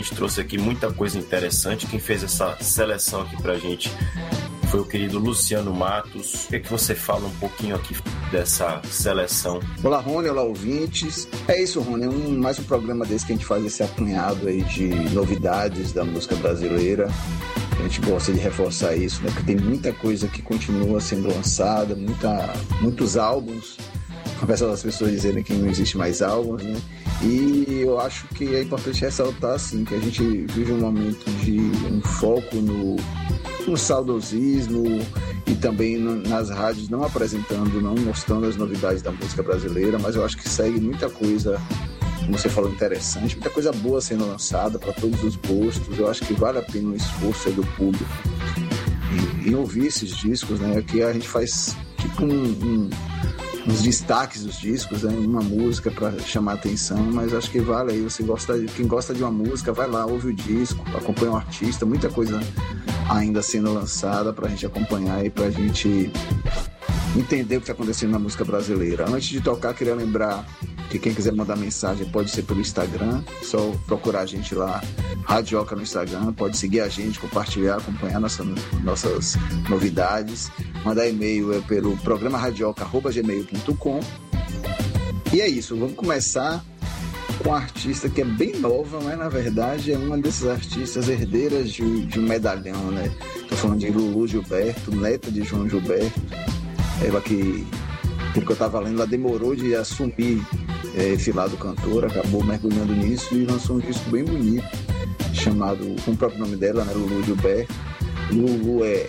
gente trouxe aqui muita coisa interessante. Quem fez essa seleção aqui pra gente foi o querido Luciano Matos. O que é que você fala um pouquinho aqui dessa seleção? Olá, Rony, olá, ouvintes. É isso, Rony, mais um programa desse que a gente faz esse apanhado aí de novidades da música brasileira. A gente gosta de reforçar isso, né? Porque tem muita coisa que continua sendo lançada, muitos álbuns, apesar das pessoas dizerem que não existe mais álbuns, né? E eu acho que é importante ressaltar, assim, que a gente vive um momento de um foco no saudosismo e também nas rádios não mostrando as novidades da música brasileira, mas eu acho que segue muita coisa, como você falou, interessante, muita coisa boa sendo lançada para todos os gostos. Eu acho que vale a pena o esforço aí do público em ouvir esses discos, né? Aqui a gente faz tipo uns destaques dos discos, né? Uma música para chamar a atenção, mas acho que vale aí, quem gosta de uma música, vai lá, ouve o disco, acompanha o artista, muita coisa ainda sendo lançada pra gente acompanhar e pra gente entender o que está acontecendo na música brasileira. Antes de tocar, queria lembrar que quem quiser mandar mensagem pode ser pelo Instagram, só procurar a gente lá, Radioca no Instagram, pode seguir a gente, compartilhar, acompanhar nossas novidades, mandar e-mail pelo programa radioca@gmail.com. E é isso, vamos começar com uma artista que é bem nova, mas na verdade é uma desses artistas herdeiras de um medalhão, né? Tô falando de Lulu Gilberto, neta de João Gilberto. Ela que, pelo que eu tava lendo, ela demorou de assumir esse lado cantor, acabou mergulhando nisso e lançou um disco bem bonito, chamado, com o próprio nome dela, né? Lulu Gilberto. Lulu é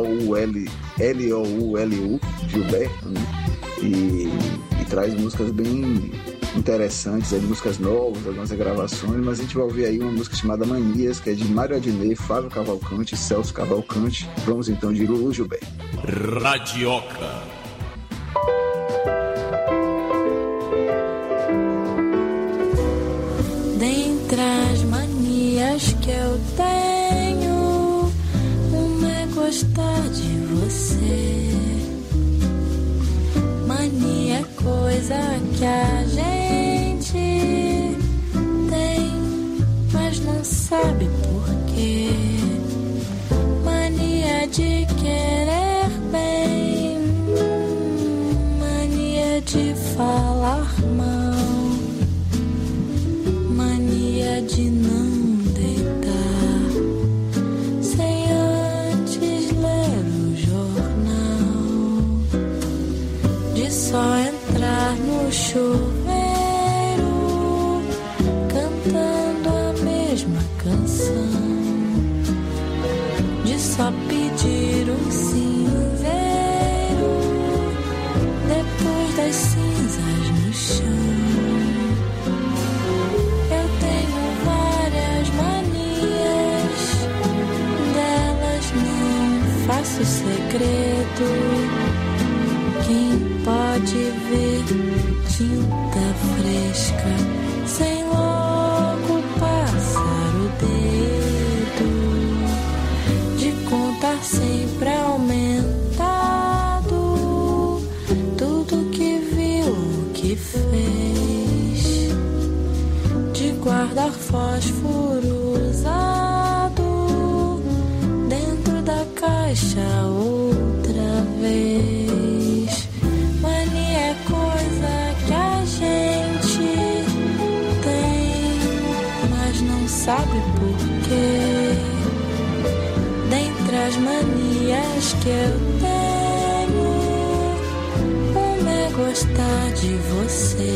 L-O-U-L-U, Gilberto, né? E traz músicas bem interessantes, aí, músicas novas, algumas gravações, mas a gente vai ouvir aí uma música chamada Manias, que é de Mário Adnet, Flávio Cavalcante e Celso Cavalcante. Vamos então de Lulu Gilberto. Radioca. Dentre as manias que eu tenho, uma é gostar de você. Mania é coisa que a gente tem, mas não sabe por quê. Mania de querer bem, mania de falar mal, mania de não deitar sem antes ler o jornal, de só entrar no chuveiro cantando a mesma canção, de só pedir um cinzeiro depois das cinzas no chão. Eu tenho várias manias, delas não faço segredo. Quem pode ver tinta fresca sem logo passar o dedo, de contar sempre aumentado tudo que viu, que fez, de guardar fósforo usado dentro da caixa outra vez. Mania é coisa que a gente tem, mas não sabe por quê. Dentre as manias que eu tenho, uma é gostar de você.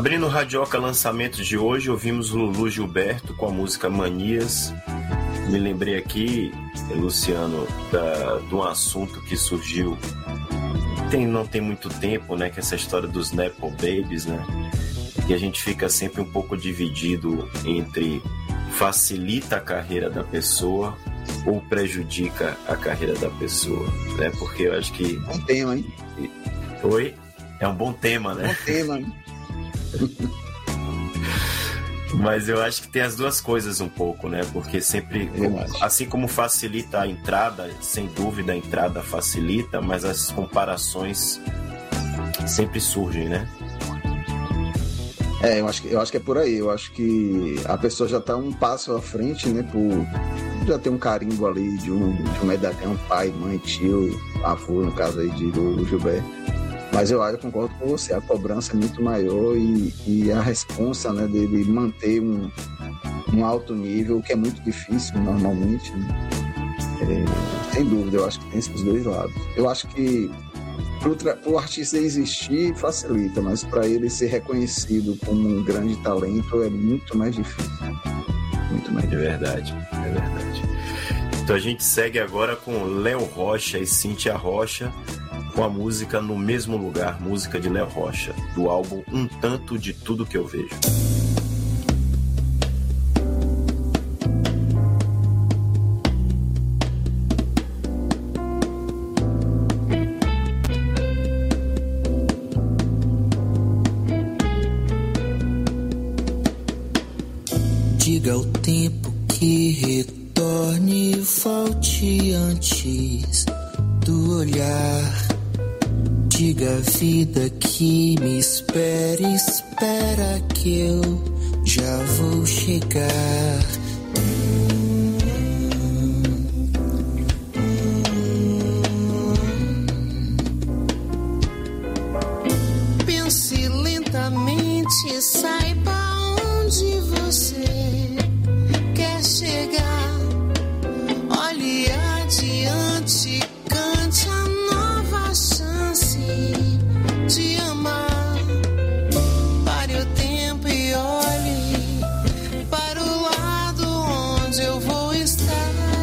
Abrindo o Radioca Lançamentos de hoje, ouvimos Lulu Gilberto com a música Manias. Me lembrei aqui, Luciano, de um assunto que surgiu não tem muito tempo, né? Que é essa história dos Nepo Babies, né? E a gente fica sempre um pouco dividido entre facilita a carreira da pessoa ou prejudica a carreira da pessoa, né? Porque eu acho que... Bom tema, hein? Oi? É um bom tema, né? Bom tema, hein? Mas eu acho que tem as duas coisas um pouco, né? Porque sempre, assim como facilita a entrada, sem dúvida a entrada facilita, mas as comparações sempre surgem, né? Eu acho que é por aí. Eu acho que a pessoa já está um passo à frente, né? Por já ter um carimbo ali de um medalhão, pai, mãe, tio, avô, no caso aí de Lulu Gilberto. Mas eu concordo com você, a cobrança é muito maior e a responsa, né, dele manter um alto nível, que é muito difícil normalmente, né? Sem dúvida, eu acho que tem esses dois lados. Eu acho que para o artista existir facilita, mas para ele ser reconhecido como um grande talento é muito mais difícil. Muito mais difícil. É verdade. Então a gente segue agora com Léo Rocha e Cíntia Rocha, com a música No Mesmo Lugar, música de Léo Rocha, do álbum Um Tanto de Tudo Que Eu Vejo. Diga ao tempo que retorne e falte antes do olhar. Diga a vida que me espere, espera que eu já vou chegar. Pense lentamente, saiba onde você quer chegar. Olhe adiante, cante a nova chance de amar. Pare o tempo e olhe para o lado onde eu vou estar.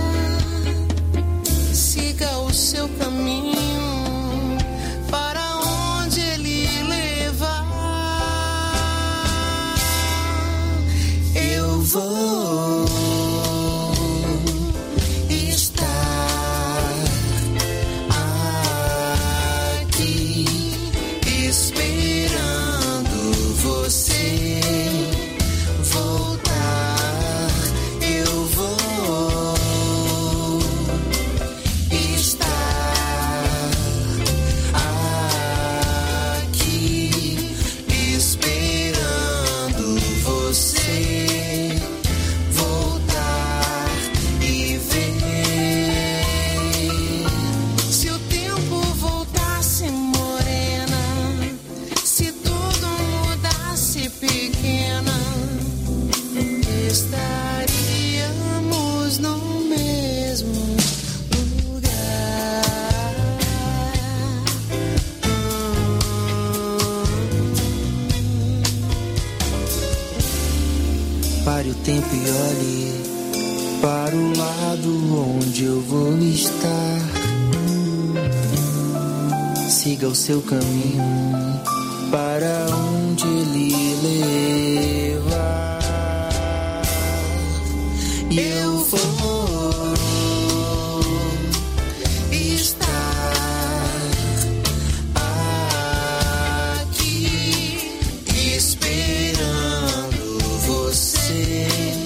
Siga o seu caminho para onde ele levar. Eu vou pare o tempo e olhe para o lado onde eu vou estar. Siga o seu caminho para onde ele levar. E eu vou estar aqui esperando você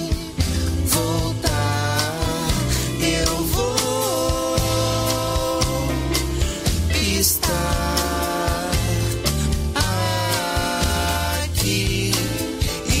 voltar. Eu vou estar aqui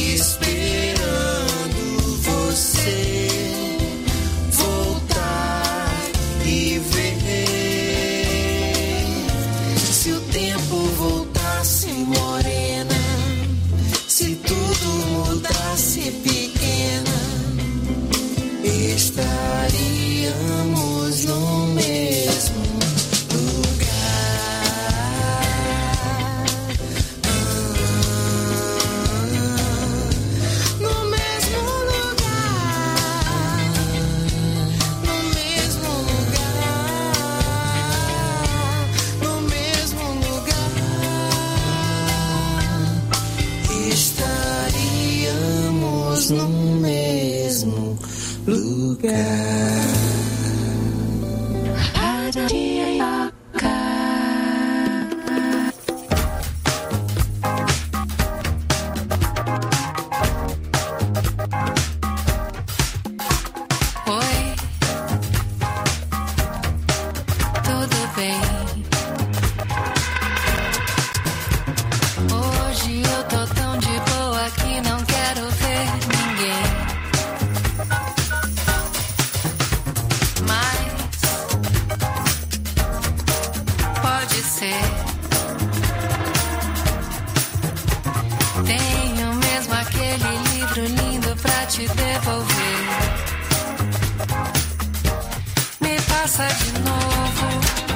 passa de novo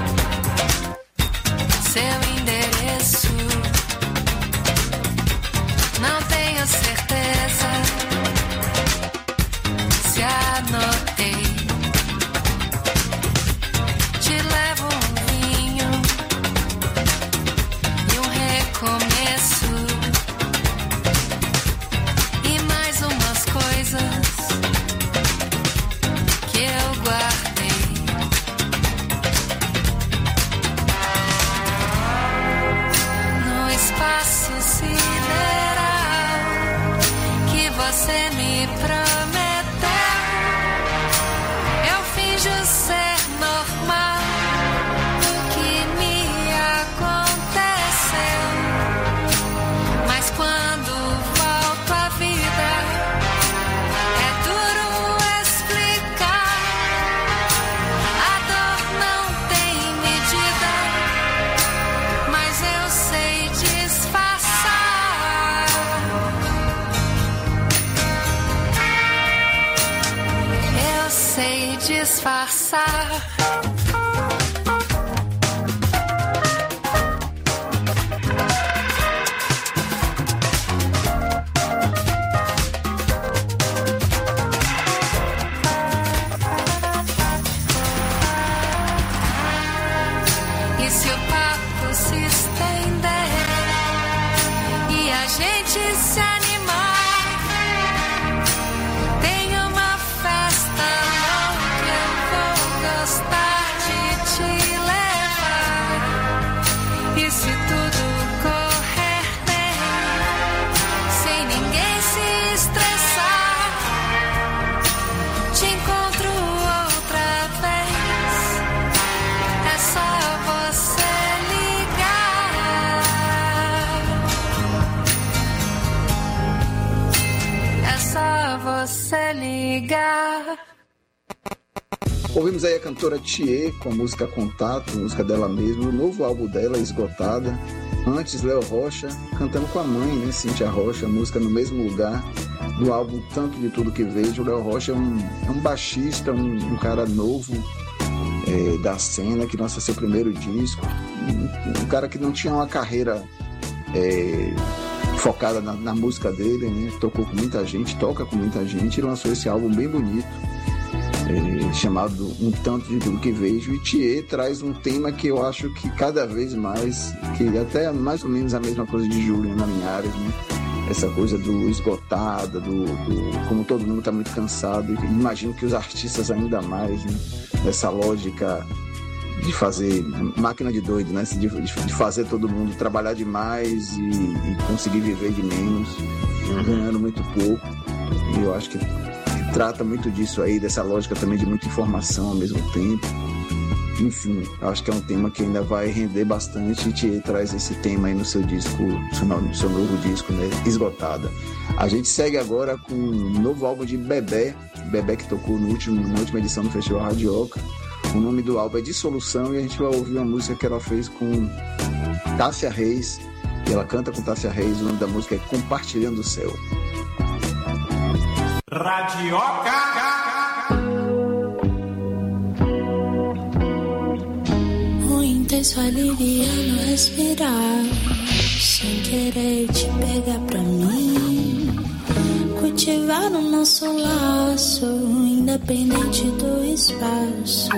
seu endereço. Não tenho certeza se anotei. Te levo um vinho e um recomeço e mais umas coisas que eu guardei. No espaço sideral que você me prometeu, eu finjo ser normal o que me aconteceu. Mas quando volto à vida, é duro explicar. A dor não tem medida, mas eu sei disfarçar. Eu sei disfarçar. E se o papo se estender e a gente se animar, tem uma festa que eu vou gostar de te levar. E se tudo correr bem, sem ninguém se estressar, te encontro outra vez. É só você ligar. É só você ligar. Ouvimos aí a cantora Thier com a música Contato, música dela mesma, o novo álbum dela, Esgotada. Antes, Léo Rocha, cantando com a mãe, né, Cíntia Rocha, música No Mesmo Lugar, do álbum Tanto de Tudo Que Vejo. O Léo Rocha é um baixista, um cara novo da cena, que lança seu primeiro disco. Um cara que não tinha uma carreira focada na música dele, né? Tocou com muita gente, toca com muita gente, e lançou esse álbum bem bonito, chamado Um Tanto de Tudo Que Vejo. E Thier traz um tema que eu acho que cada vez mais, que até mais ou menos a mesma coisa de Juliana Linhares, né? Essa coisa do esgotada, como todo mundo está muito cansado, e imagino que os artistas ainda mais, né? Essa lógica de fazer máquina de doido, né? De fazer todo mundo trabalhar demais e conseguir viver de menos, ganhando muito pouco. E eu acho que trata muito disso aí, dessa lógica também de muita informação ao mesmo tempo. Enfim, eu acho que é um tema que ainda vai render bastante, e Thier traz esse tema aí no seu disco, no seu novo disco, né? Esgotada. A gente segue agora com um novo álbum de Bebé que tocou na última edição do Festival Radioca. O nome do álbum é Dissolução, e a gente vai ouvir uma música que ela fez com Tássia Reis, e ela canta com Tássia Reis. O nome da música é Compartilhando o Céu. Radioca! O intenso aliviando respirar, sem querer te pegar pra mim. Cultivar o nosso laço, independente do espaço.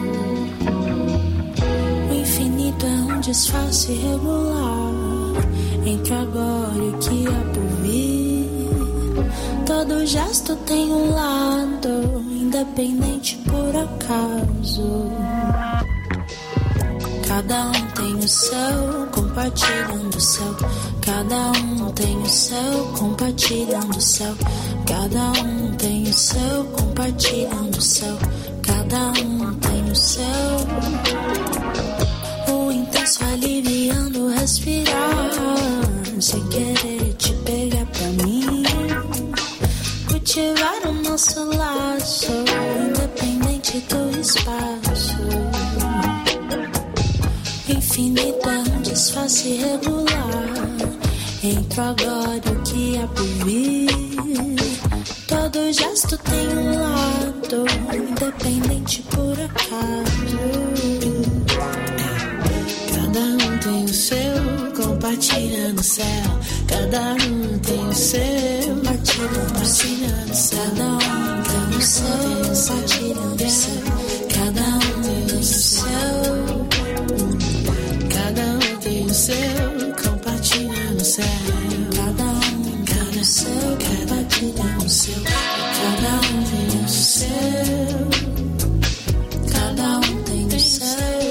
O infinito é um disfarce irregular entre agora e o que há por vir. Todo gesto tem um lado, independente por acaso. Cada um tem o seu, compartilhando o céu. Cada um tem o seu, compartilhando o céu. Cada um tem o seu, compartilhando o céu. Cada um tem o seu. O intenso aliviando respirar, sem querer te pegar pra mim. Cultivar o nosso laço, independente do espaço. Infinito é um disfarce irregular entre agora e o que há por vir. Todo Todo gesto tem um lado, independente por acaso. Cada um tem o seu, compartilhando o céu. Cada um tem o seu, compartilhando o céu. Cada um tem o seu, compartilhando o céu. Cada um tem o seu. Cada um tem o seu, compartilhando o céu. Cada um tem o seu, compartilhando o seu. Cada um tem o seu. Cada um tem o seu.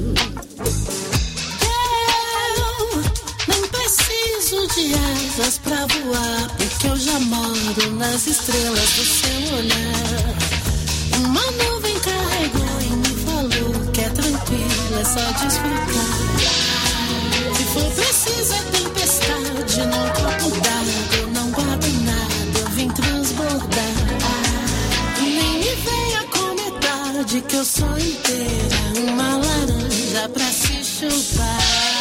Eu nem preciso de asas pra voar, porque eu já moro nas estrelas do seu olhar. Uma nuvem carregou e me falou que é tranquilo, é só desfrutar. Se for preciso é tempestade, não copo d'água, não guardo nada, eu vim transbordar. Nem me venha com metade, que eu sou inteira, uma laranja pra se chupar.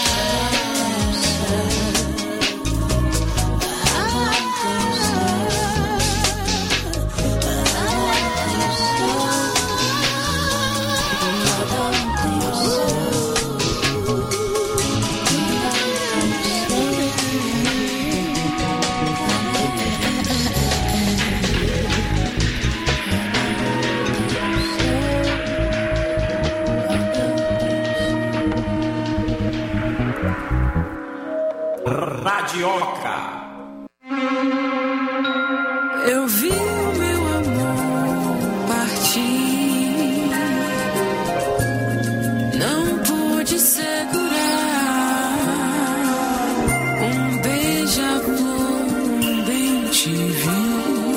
Radioca. Eu vi o meu amor partir, não pude segurar. Um beija-flor, bem te vi,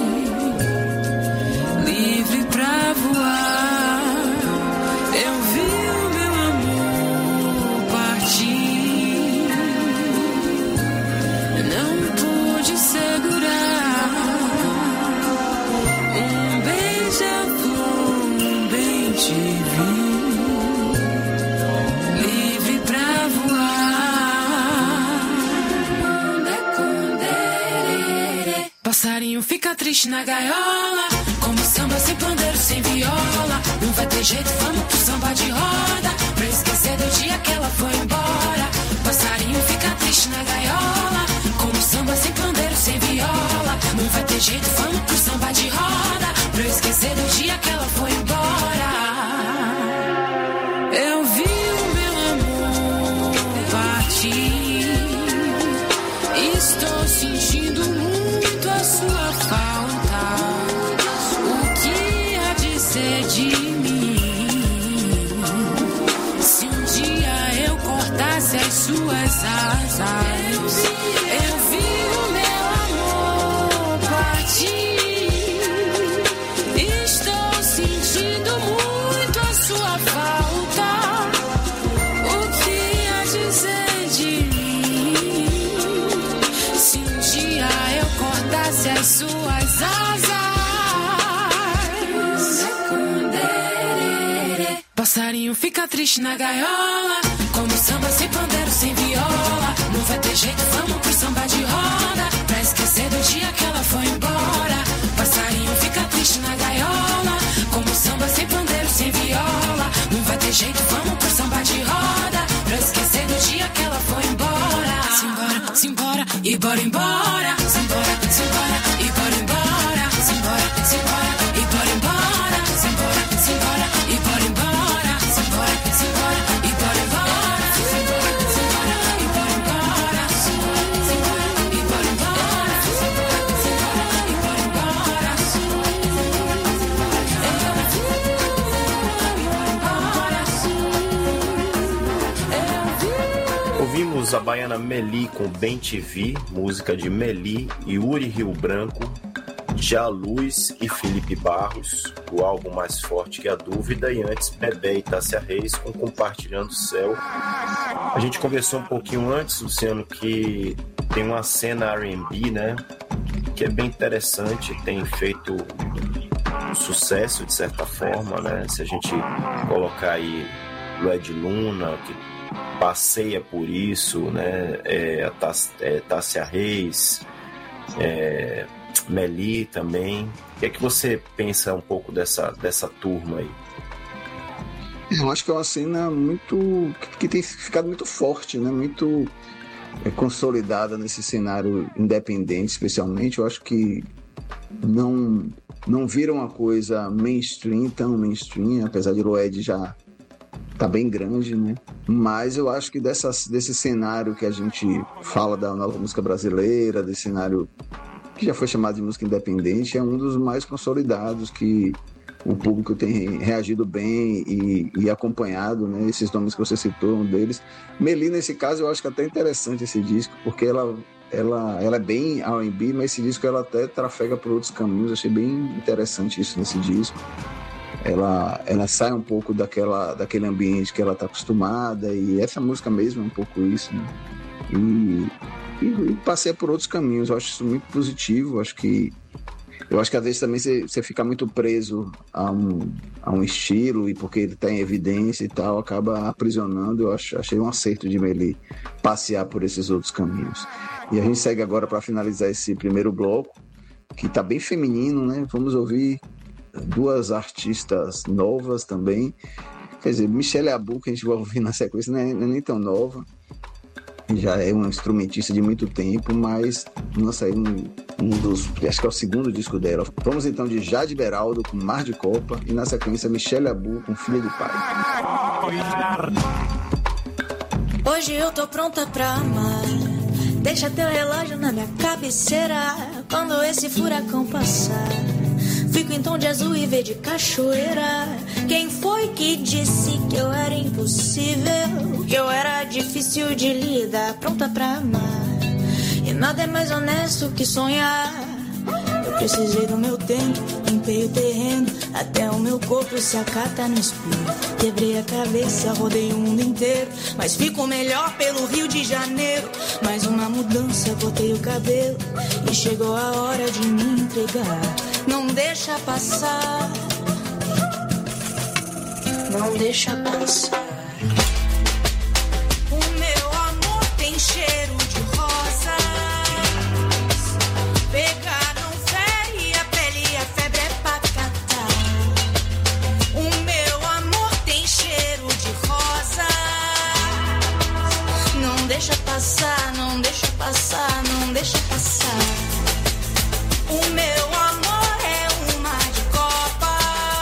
livre pra voar. Eu vi o meu amor partir, não pude segurar. Um beija-flor, bem te vi, livre pra voar. Passarinho fica triste na gaiola, como samba sem pandeiro, sem viola. Não vai ter jeito, vamos pro samba de roda, pra esquecer do dia que ela foi embora. Passarinho fica triste na gaiola, como samba sem pandeiro, sem viola. Não vai ter jeito, vamos pro samba de roda, pra esquecer do dia que ela foi embora. Eu vi o meu amor partir, estou sentindo muito a sua falta. O que há de ser de mim, se um dia eu cortasse as suas asas? Eu vi o meu amor partir, estou sentindo muito a sua falta. O que há de ser de mim, se um dia eu cortasse as suas asas? Passarinho fica triste na gaiola, como samba sem pandeiro, sem viola. Não vai ter jeito, vamos pro samba de roda, pra esquecer do dia que ela foi embora. Passarinho fica triste na gaiola, como samba sem pandeiro, sem viola. Não vai ter jeito, vamos pro samba de roda, pra esquecer do dia que ela foi embora. Simbora, simbora, e bora embora. Simbora, simbora, e bora embora. Simbora, simbora, e bora embora. Simbora, simbora, e bora embora. Simbora, simbora, e bora embora. Simbora, simbora, e bora embora. Simbora, e bora embora. Simbora, e bora embora. Ouvimos a baiana Meli com Bem Te Vi, música de Meli e Uri Rio Branco, Já Luz e Felipe Barros, o álbum Mais Forte que a Dúvida, e antes Bebé e Tássia Reis com Compartilhando o Céu. A gente conversou um pouquinho antes, Luciano, que tem uma cena R&B, né, que é bem interessante, tem feito um sucesso de certa forma, né, se a gente colocar aí Red Luna, que passeia por isso, né, a Tássia Reis, Meli também. O que é que você pensa um pouco dessa turma aí? Eu acho que é uma cena muito que tem ficado muito forte, né? Muito consolidada nesse cenário independente, especialmente. Eu acho que não vira uma coisa mainstream, tão mainstream, apesar de Loed já tá bem grande, né? Mas eu acho que desse cenário que a gente fala da nova música brasileira, desse cenário que já foi chamado de música independente, é um dos mais consolidados, que o público tem reagido bem e acompanhado, né? Esses nomes que você citou, um deles. Meli, nesse caso, eu acho que até interessante esse disco, porque ela é bem R&B, mas esse disco ela até trafega por outros caminhos. Achei bem interessante isso nesse disco. Ela sai um pouco daquele ambiente que ela está acostumada, e essa música mesmo é um pouco isso, né? E passeia por outros caminhos. Eu acho isso muito positivo. Eu acho que às vezes também você fica muito preso a um estilo, e porque ele está em evidência e tal, acaba aprisionando. Achei um acerto de Meli passear por esses outros caminhos. E a gente segue agora para finalizar esse primeiro bloco, que está bem feminino, né? Vamos ouvir duas artistas novas também. Quer dizer, Michelle Abu, que a gente vai ouvir na sequência, não é nem tão nova. Já é uma instrumentista de muito tempo, mas lança aí um dos, acho que é o segundo disco dela. Vamos então de Jade Beraldo com Mar de Copa, e na sequência Michelle Abu com Filha de Pai. Hoje eu tô pronta pra amar. Deixa teu relógio na minha cabeceira. Quando esse furacão passar, fico em tom de azul e verde cachoeira. Quem foi que disse que eu era impossível? Que eu era difícil de lidar, pronta pra amar. E nada é mais honesto que sonhar. Eu precisei do meu tempo, limpei o terreno, até o meu corpo se acata no espelho. Quebrei a cabeça, rodei o mundo inteiro, mas fico melhor pelo Rio de Janeiro. Mais uma mudança, botei o cabelo, e chegou a hora de me entregar. Não deixa passar, não deixa passar. O meu amor tem cheiro de rosas. Pegar não fere a pele e a febre é pra catar. O meu amor tem cheiro de rosas. Não deixa passar, não deixa passar, não deixa passar. O meu amor é um mar de copa.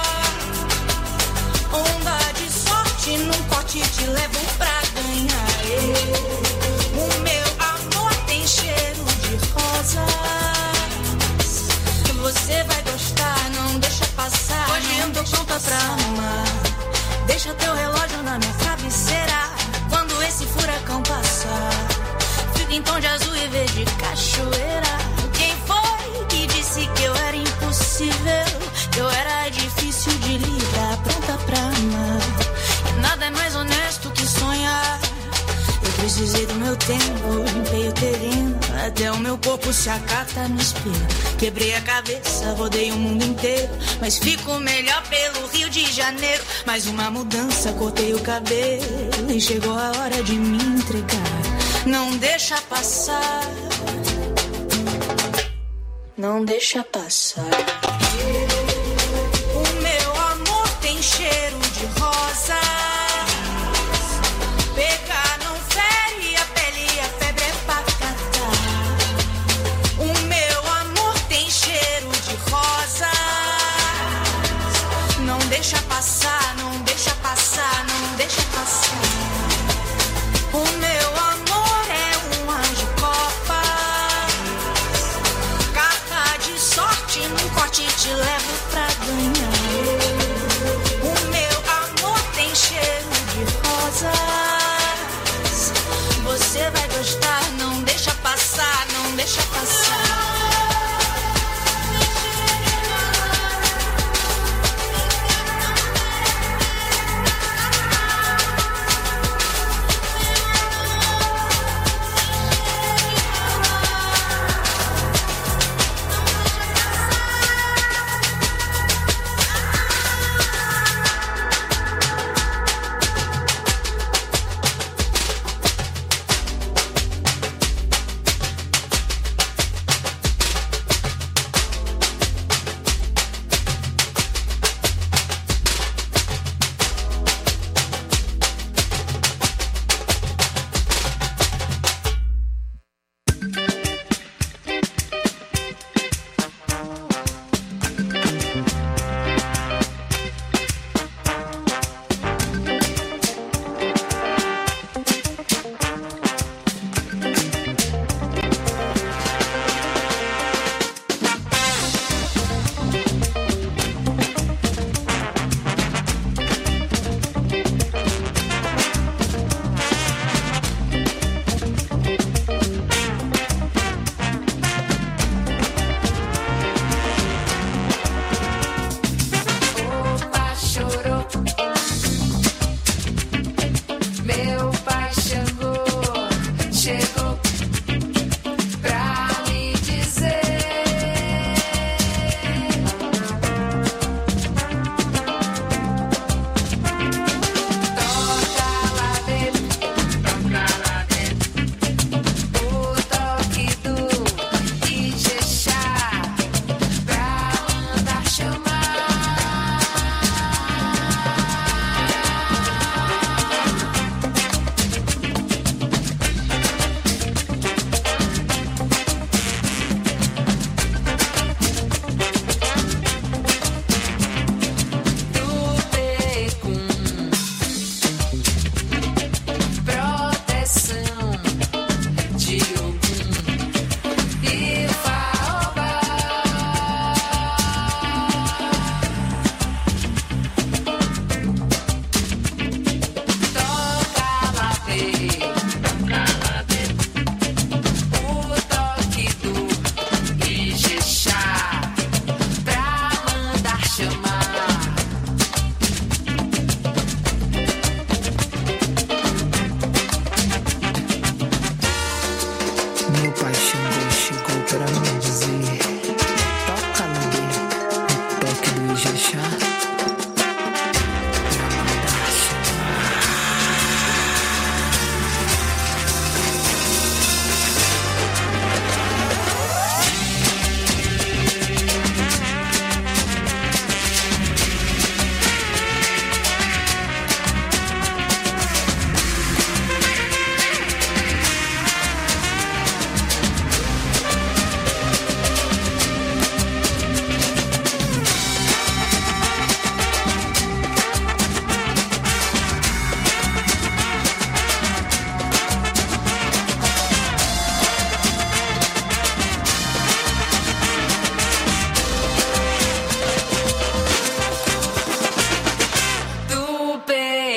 Onda de sorte num pote te levo pra ganhar. O meu amor tem cheiro de rosas. Você vai gostar, não deixa passar. Hoje eu tô pronta pra amar. Deixa teu relógio na minha cabeceira. Quando esse furacão passar, fica em tom de azul e verde cachoeira. Quem foi que disse que eu era impossível? Que eu era difícil de lidar, pronta pra amar. E nada é mais honesto que sonhar. Eu precisei do meu tempo, limpei o terreno, até o meu corpo se acata no espelho. Quebrei a cabeça, rodei o mundo inteiro, mas fico melhor pelo Rio de Janeiro. Mais uma mudança, cortei o cabelo, e chegou a hora de me entregar. Não deixa passar, não deixa passar. O meu amor tem cheiro de rosa. Pegar não fere a pele e a febre é pra catar. O meu amor tem cheiro de rosa. Não deixa passar, não deixa passar, não deixa passar. O meu amor é um anjo copa. Carta de sorte num corte te leva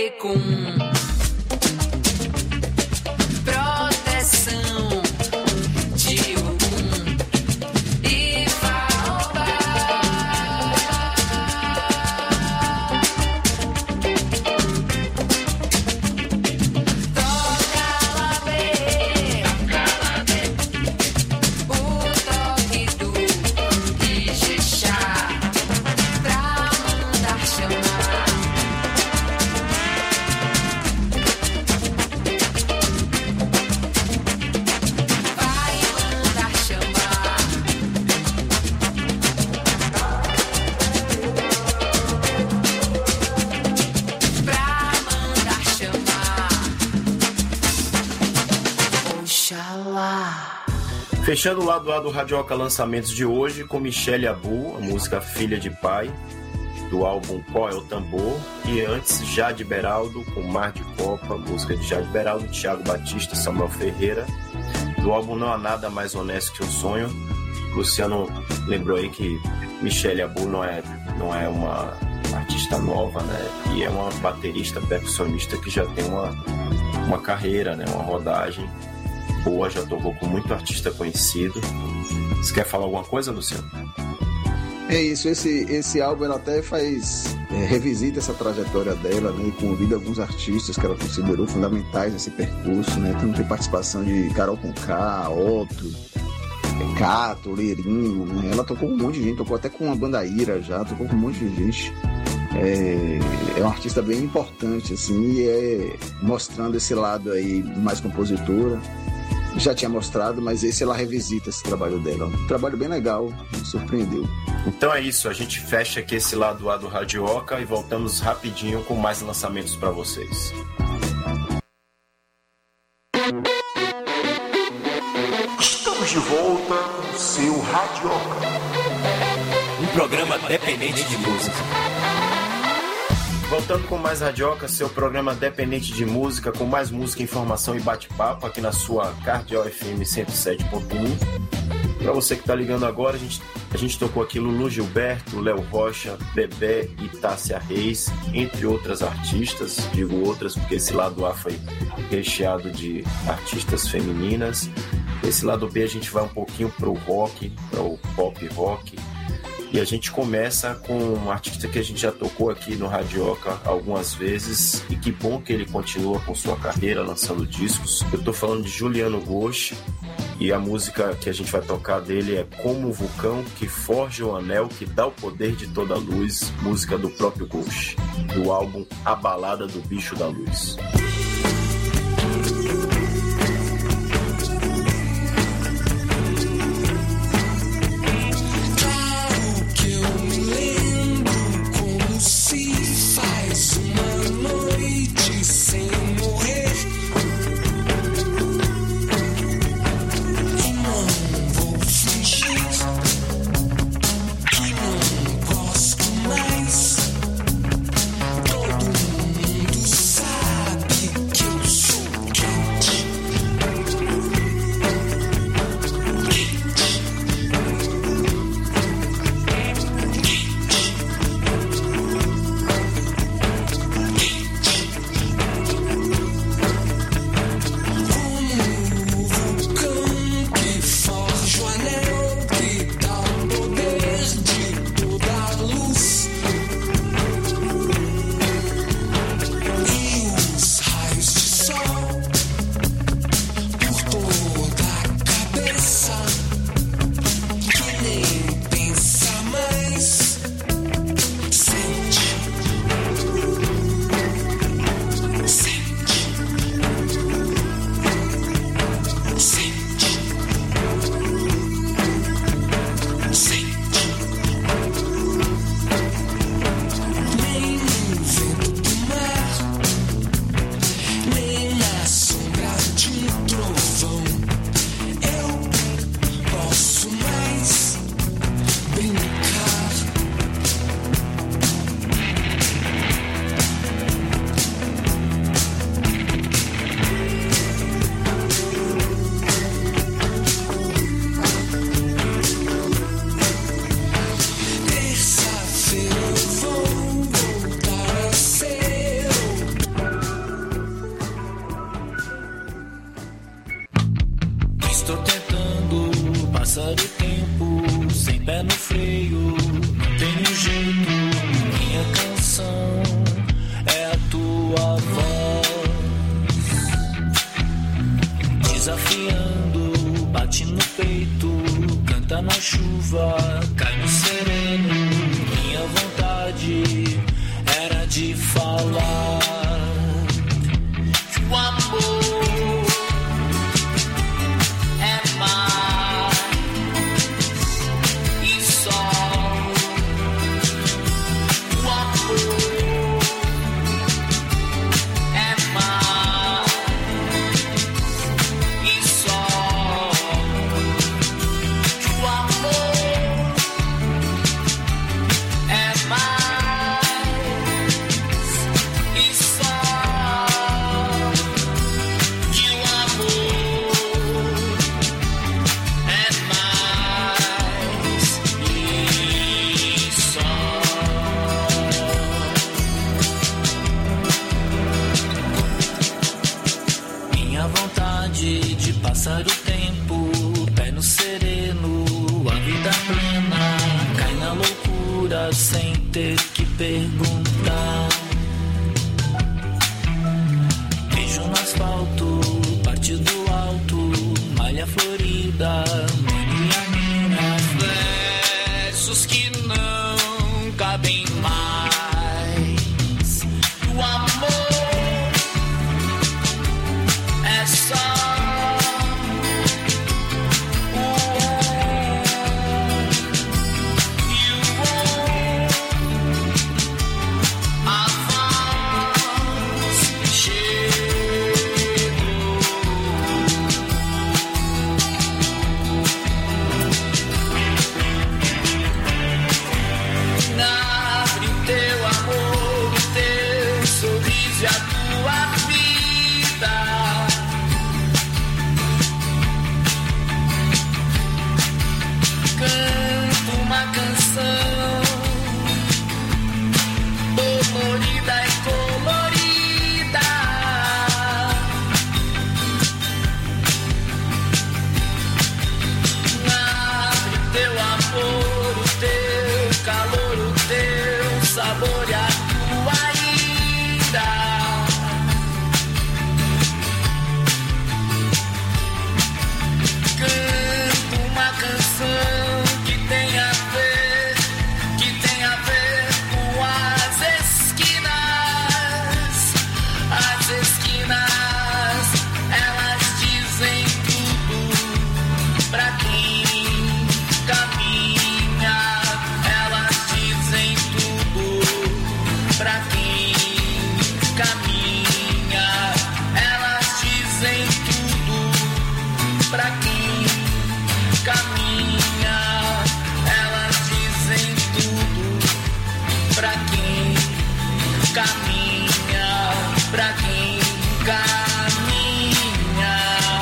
com proteção de Ogum e Faobá. Toca lá bem o toque do Ijexá pra mandar chamar. Fechando o lado A do Radioca Lançamentos de hoje com Michelle Abu, a música Filha de Pai, do álbum Qual é o Tambor, e antes Jade Beraldo com Mar de Copa, música de Jade Beraldo, Thiago Batista e Samuel Ferreira, do álbum Não Há Nada Mais Honesto Que um Sonho. Luciano lembrou aí que Michelle Abu não é uma artista nova, né? E é uma baterista percussionista que já tem uma carreira, né? Uma rodagem boa, já tocou com muito artista conhecido. Você quer falar alguma coisa, Luciano? É isso, esse álbum ela até revisita essa trajetória dela, né, e convida alguns artistas que ela considerou fundamentais nesse percurso, né? Então tem participação de Carol Conká, Otto, Cato, Leirinho, né? Ela tocou com um monte de gente, tocou até com a banda Ira já, tocou com um monte de gente. É uma artista bem importante, assim, e mostrando esse lado aí mais compositora. Já tinha mostrado, mas esse ela revisita esse trabalho dela. Um trabalho bem legal, me surpreendeu. Então é isso, a gente fecha aqui esse lado A do Radioca e voltamos rapidinho com mais lançamentos para vocês. Estamos de volta com o seu Radioca. Um programa dependente de música. Voltando com mais Radioca, seu programa dependente de música, com mais música, informação e bate-papo aqui na sua Cardeal FM 107.1. Para você que está ligando agora, a gente tocou aqui Lulu Gilberto, Léo Rocha, Bebé e Tássia Reis, entre outras artistas. Digo outras porque esse lado A foi recheado de artistas femininas. Esse lado B a gente vai um pouquinho para o rock, para o pop rock. E a gente começa com um artista que a gente já tocou aqui no Radioca algumas vezes, e que bom que ele continua com sua carreira lançando discos. Eu tô falando de Juliano Ghosh, e a música que a gente vai tocar dele é Como o Vulcão que Forja o Anel que Dá o Poder de Toda a Luz, música do próprio Ghosh, do álbum A Balada do Bicho da Luz. Todo mundo sabe que eu sou quem tua voz, desafiando, bate no peito, canta na chuva, cai no sereno. Minha vontade era de falar que o amor é mais e só. O amor é mais e só. O amor é mais e só. Que o amor é mais e só. Minha vontade de passar o tempo, pé no sereno, a vida plena, cai na loucura sem ter que perguntar. Beijo no asfalto, parte do alto, malha florida, mania minha, versos que não cabem mais. O amor é só o on e o on, a voz chegou. Abre o teu amor, o teu sorriso e a tua vida. Canto uma canção dolorida e colorida. Abre o teu amor, o teu calor, o teu sabor e a tua ira. Canto uma canção que tem a ver com as esquinas. As esquinas, elas dizem tudo pra quem caminha. Elas dizem tudo pra quem caminha. Elas dizem tudo pra quem caminha. Elas dizem tudo pra quem caminha. Pra quem caminha.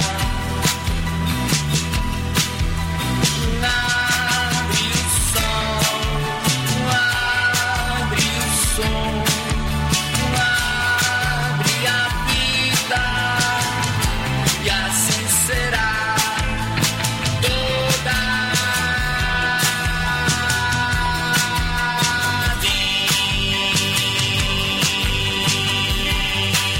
Abre o som, abre o som, abre a vida, e assim será toda a vida.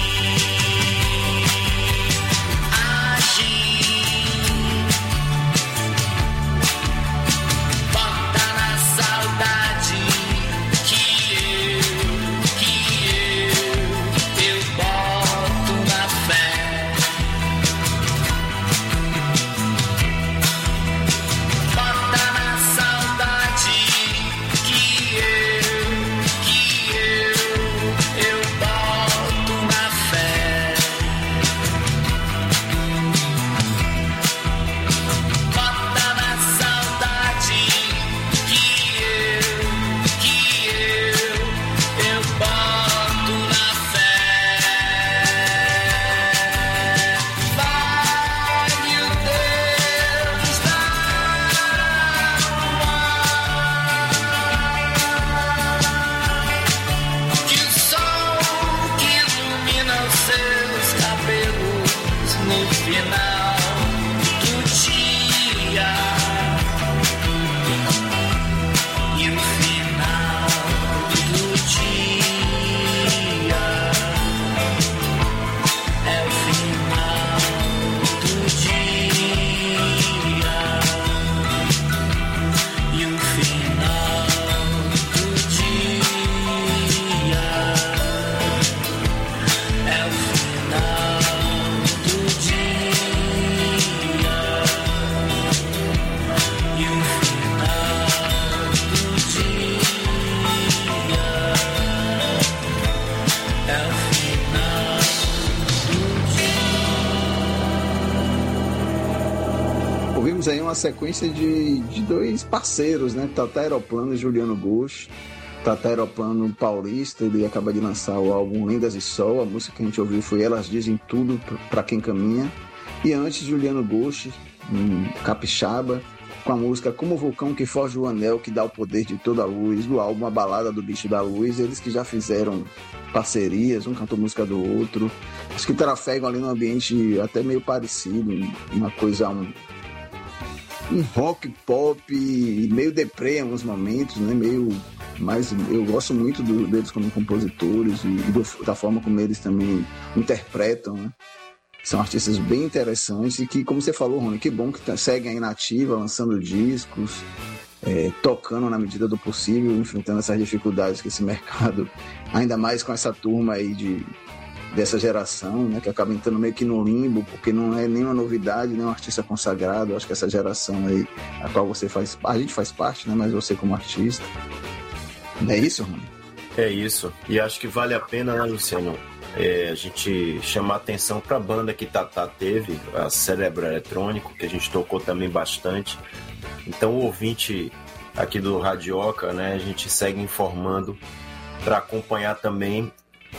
tivemos aí uma sequência de dois parceiros, né? Tata Aeroplano e Juliano Ghost. Tata Aeroplano paulista, ele acaba de lançar o álbum Lendas e Sol. A música que a gente ouviu foi Elas Dizem Tudo Pra Quem Caminha. E antes, Juliano Ghost, capixaba, com a música Como o Vulcão que Forja o Anel, que dá o poder de toda a luz, do álbum A Balada do Bicho da Luz. Eles que já fizeram parcerias, um cantou música do outro. Acho que trafegam ali num ambiente até meio parecido, uma coisa, um rock pop meio deprê em alguns momentos, né? Mas eu gosto muito deles como compositores e da forma como eles também interpretam, né? São artistas bem interessantes e que, como você falou, Rony, que bom que seguem aí na ativa, lançando discos, tocando na medida do possível, enfrentando essas dificuldades que esse mercado, ainda mais com essa turma aí dessa geração, né, que acaba entrando meio que no limbo, porque não é nenhuma novidade, nem um artista consagrado. Eu acho que essa geração aí, a qual a gente faz parte, né, mas você como artista. Não é isso, Rony? É isso. E acho que vale a pena, né, Luciano, a gente chamar atenção para a banda que Tatá teve, a Cérebro Eletrônico, que a gente tocou também bastante. Então o ouvinte aqui do Radioca, né, a gente segue informando para acompanhar também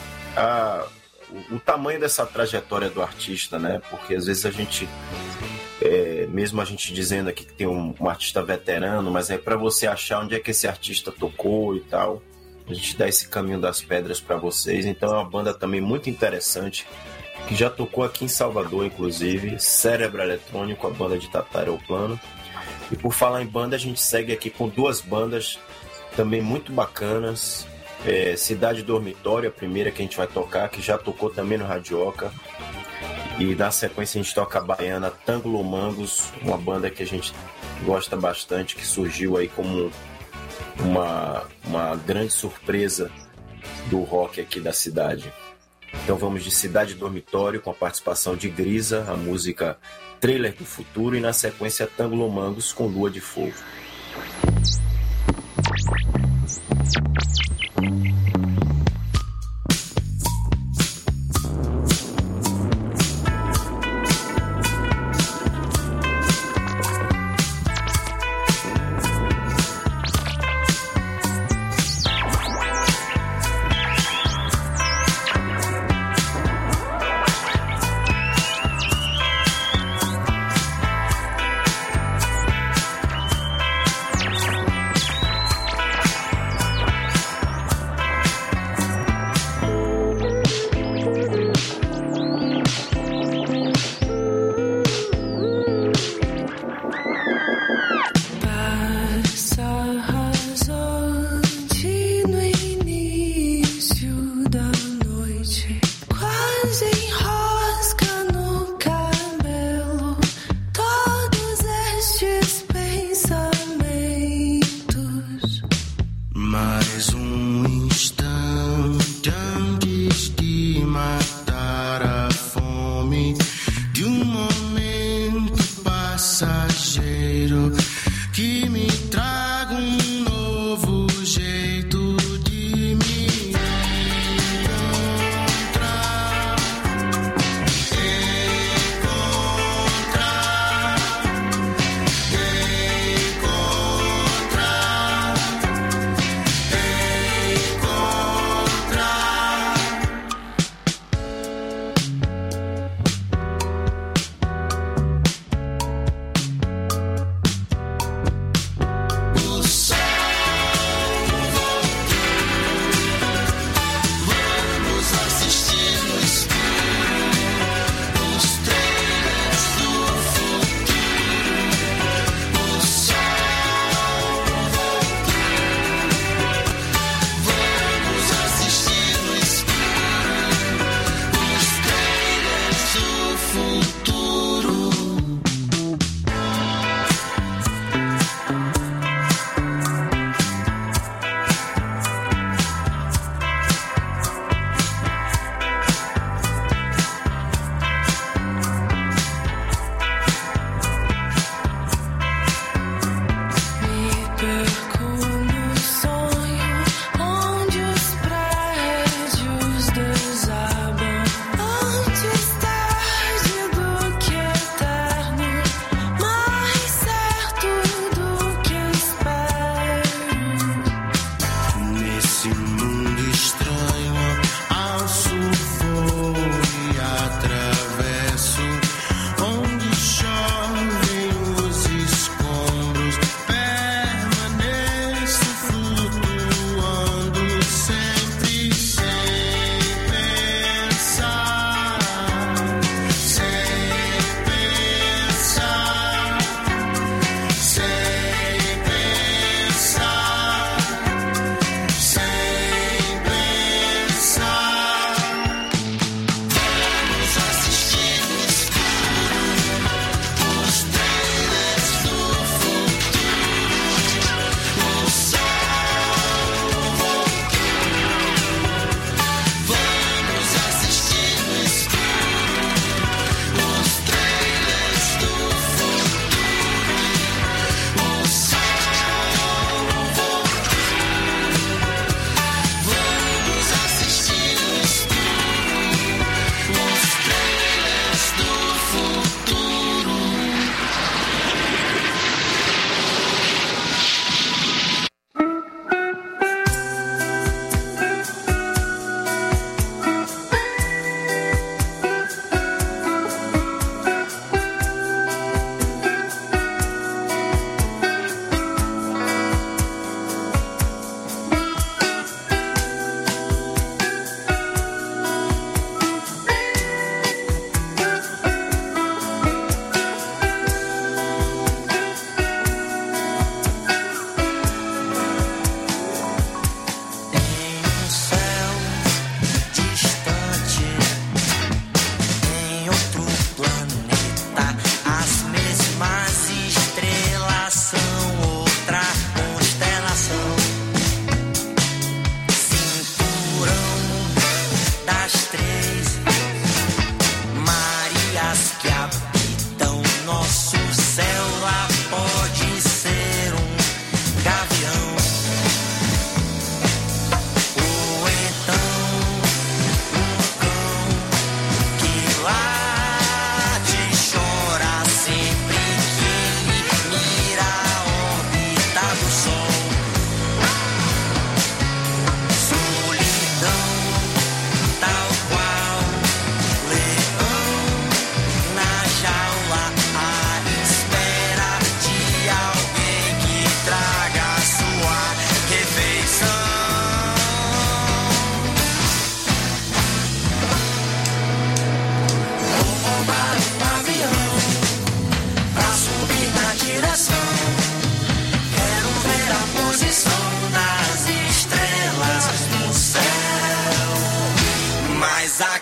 o tamanho dessa trajetória do artista, né? Porque às vezes a gente, mesmo a gente dizendo aqui que tem um artista veterano, mas é para você achar onde é que esse artista tocou e tal. A gente dá esse caminho das pedras para vocês. Então é uma banda também muito interessante, que já tocou aqui em Salvador, inclusive, Cérebro Eletrônico, a banda de Tata Aeroplano. E por falar em banda, a gente segue aqui com duas bandas também muito bacanas. Cidade Dormitório, a primeira que a gente vai tocar, que já tocou também no Radioca. E na sequência a gente toca a baiana Tângulo Mangos, uma banda que a gente gosta bastante, que surgiu aí como uma grande surpresa do rock aqui da cidade. Então vamos de Cidade Dormitório, com a participação de Grisa, a música Trailer do Futuro, e na sequência Tângulo Mangos com Lua de Fogo.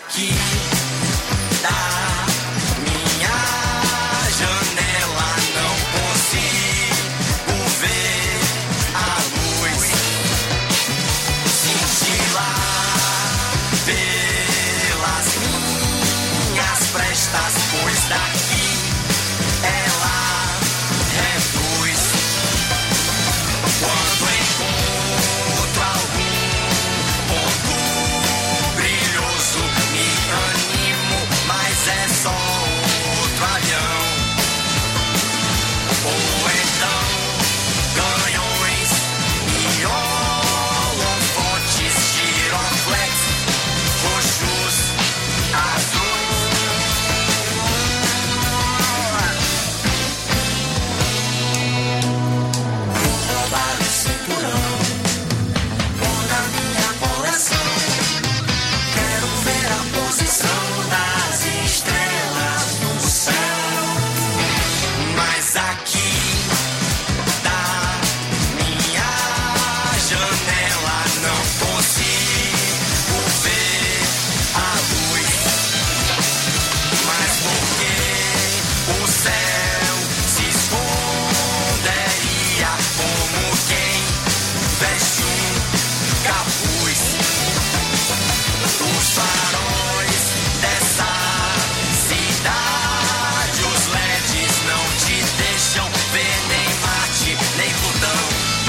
aqui da minha janela não consigo ver a luz cintilar pelas minhas frestas, pois daqui ela reduz. Quando encontro algum ponto brilhoso, me animo, mas é só outro avião. Ou então canhões e holofotes, giroflex, roxos, roubar o cinturão toda minha coleção. Quero ver a posição das estrelas no céu. Mas aqui da minha janela não consigo ver a luz. Mas por que o céu se esconderia como quem veste um capuz? Os faróis dessa cidade, os LEDs não te deixam ver nem Marte, nem Plutão.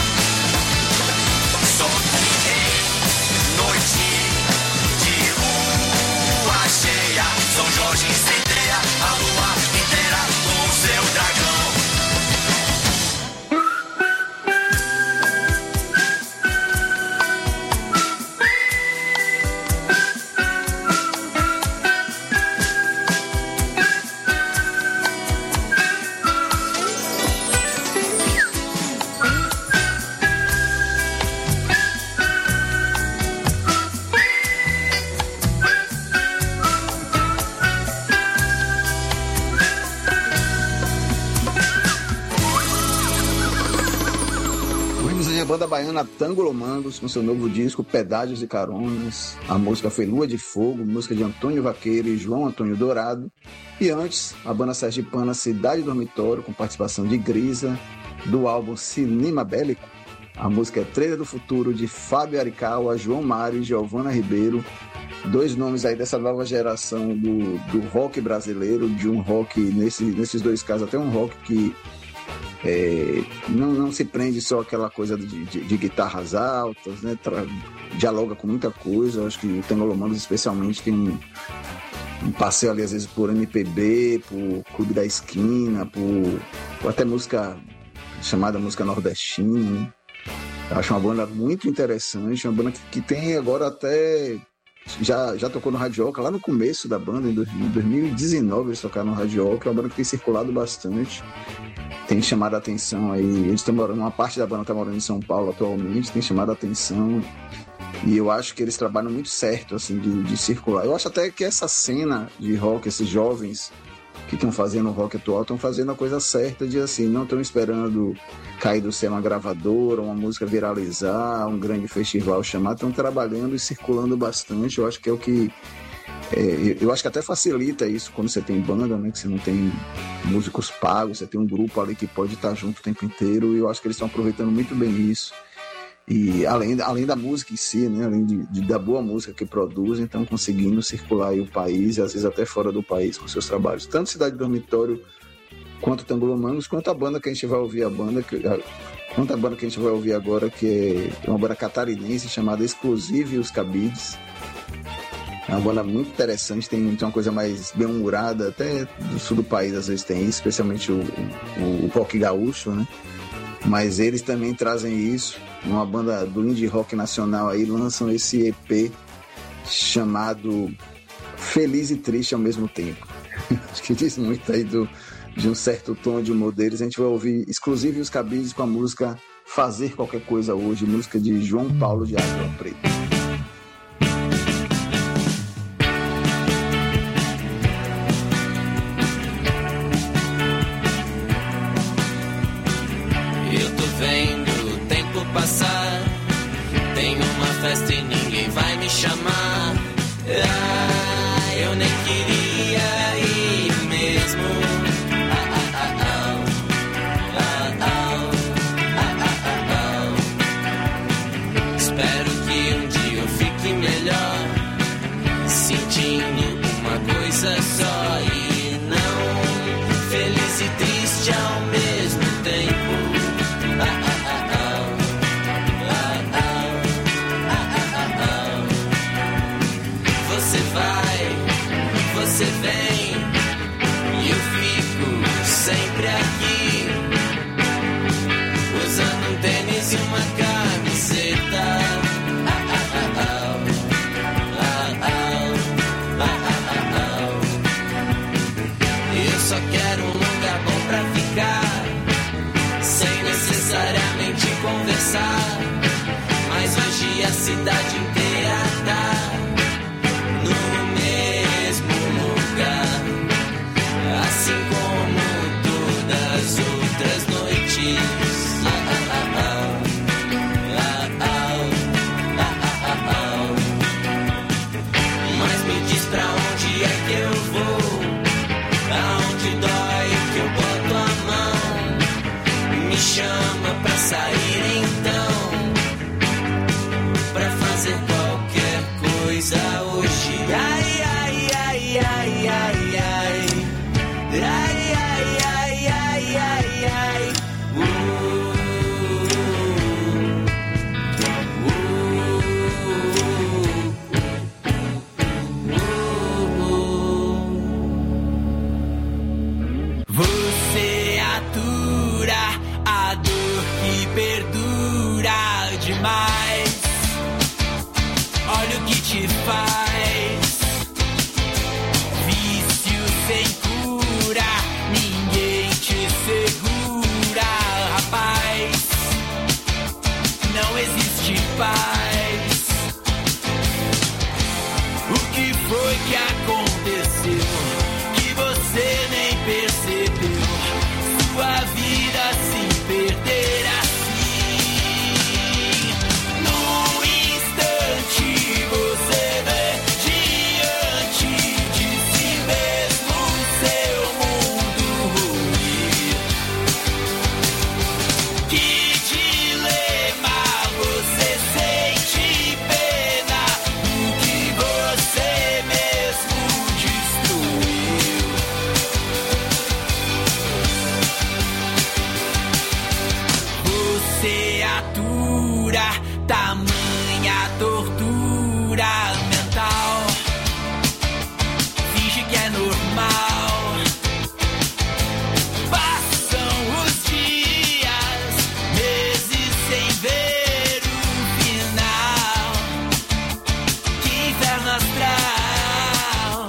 Só que em noite de lua cheia, São Jorge incendeia a lua inteira com o seu dragão. Ouvimos aí a banda baiana Tangolomangos com seu novo disco Pedágios e Caronas. A música foi Lua de Fogo, música de Antônio Vaqueiro e João Antônio Dourado. E antes, a banda sergipana Cidade Dormitório, com participação de Grisa, do álbum Cinema Bélico. A música é Trilha do Futuro, de Fábio Arikawa, João Mário e Giovana Ribeiro. Dois nomes aí dessa nova geração do rock brasileiro, de um rock, nesses dois casos, até um rock que não se prende só aquela coisa de guitarras altas, né? Dialoga com muita coisa. Eu acho que o Tangolomangos especialmente tem um passeio ali às vezes por MPB, por Clube da Esquina, por até música chamada música nordestina, né? Eu acho uma banda muito interessante, uma banda que tem agora até já tocou no Radioca lá no começo da banda, em 2019 eles tocaram no Radioca. É uma banda que tem circulado bastante, tem chamado a atenção aí. Eles estão morando, uma parte da banda está morando em São Paulo atualmente, tem chamado a atenção. E eu acho que eles trabalham muito certo, assim, de circular. Eu acho até que essa cena de rock, esses jovens que estão fazendo o rock atual, estão fazendo a coisa certa de, assim, não estão esperando cair do céu uma gravadora, uma música viralizar, um grande festival chamar, estão trabalhando e circulando bastante. Eu acho que é o que... eu acho que até facilita isso quando você tem banda, né? Que você não tem músicos pagos, você tem um grupo ali que pode estar junto o tempo inteiro, e eu acho que eles estão aproveitando muito bem isso. E além da música em si, né? Além da boa música que produzem, estão conseguindo circular aí o país, e às vezes até fora do país, com seus trabalhos. Tanto Cidade Dormitório, quanto Tangolomangos, quanto a banda que a gente vai ouvir agora, que é uma banda catarinense chamada Exclusive e os Cabides. É uma banda muito interessante, tem uma coisa mais bem-humorada, até do sul do país às vezes tem isso, especialmente o rock gaúcho, né? Mas eles também trazem isso, uma banda do indie rock nacional aí, lançam esse EP chamado Feliz e Triste ao mesmo tempo. Acho que diz muito aí de um certo tom de humor deles. A gente vai ouvir Exclusive os Cabides com a música Fazer Qualquer Coisa Hoje, música de João Paulo de Água Preta. Passar, tem uma festa e ninguém vai me chamar. eu nem queria ir mesmo. Espero que um dia eu fique melhor, sentindo uma coisa só e não feliz e triste ao mesmo tempo. Você vai, você vem, e eu fico sempre aqui, usando um tênis e uma camiseta. Eu só quero um lugar bom pra ficar, sem necessariamente conversar, mas hoje a cidade inteira tá no mesmo lugar, assim como todas as outras noites. Mas me diz pra onde é que eu vou, aonde dói que eu boto a mão. Me chama pra sair então, pra fazer qualquer coisa hoje. Ai, ai, ai, ai, ai, ai. Ai, ai, ai, ai, ai, ai. Você atura a dor que perdura demais. Olha o que te faz. Vício sem cura, ninguém te segura, rapaz. Não existe paz. O que foi que aconteceu que você nem percebeu? Sua vida se perder assim. Num instante você vê diante de si mesmo seu mundo ruir. Que dilema, você sente pena do que você mesmo destruiu. Você atura tamanha tortura mental, finge que é normal. Passam os dias, meses sem ver o final. Que inferno astral.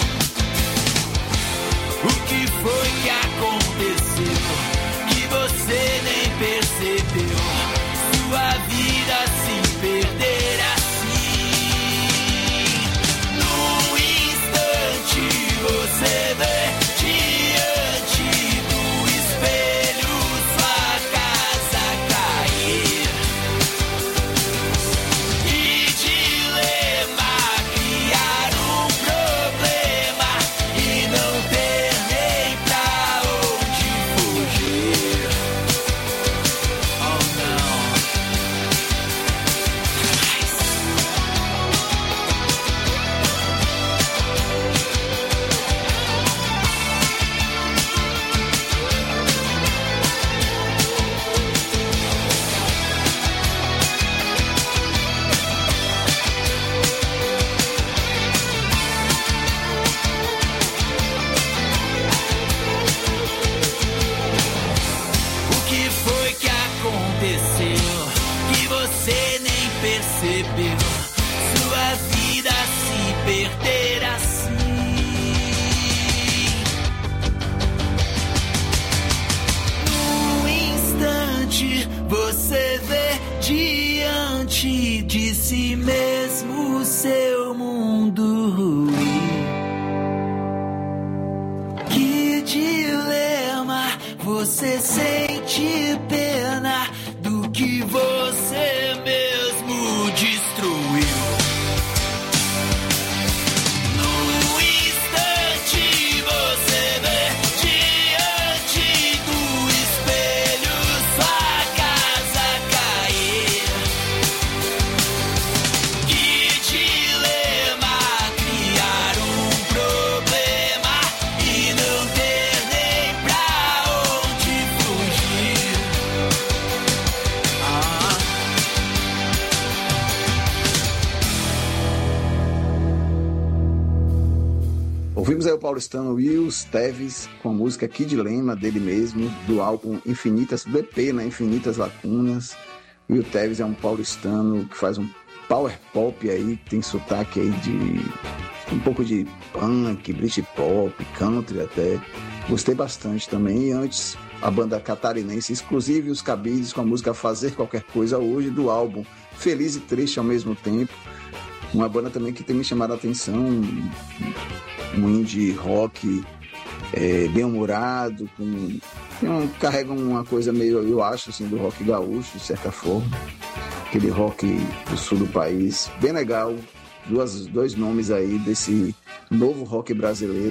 O que foi que aconteceu que você nem percebeu? Sua vida se perder assim. Num instante você vê diante do espelho sua casa cair. Que dilema, criar um problema e não ter nem pra onde fugir. Oh não. O que foi que aconteceu que você nem percebeu? Sua vida se perder assim. Num instante você vê diante de si mesmo seu mundo ruir. Que dilema, você sente pena do que você mesmo destruiu. Num instante Ouvimos aí o paulistano Wills Teves com a música Kid Lema, dele mesmo, do álbum Infinitas, do EP, né? Infinitas Lacunas. Will Teves é um paulistano que faz um power pop aí, que tem sotaque aí de um pouco de punk, britpop, country até. Gostei bastante também. E antes, a banda catarinense Exclusive Os Cabides com a música Fazer Qualquer Coisa Hoje, do álbum Feliz e Triste ao Mesmo Tempo. Uma banda também que tem me chamado a atenção, um indie rock bem-humorado, carrega uma coisa meio, eu acho, assim, do rock gaúcho, de certa forma. Aquele rock do sul do país, bem legal. Dois nomes aí desse novo rock brasileiro.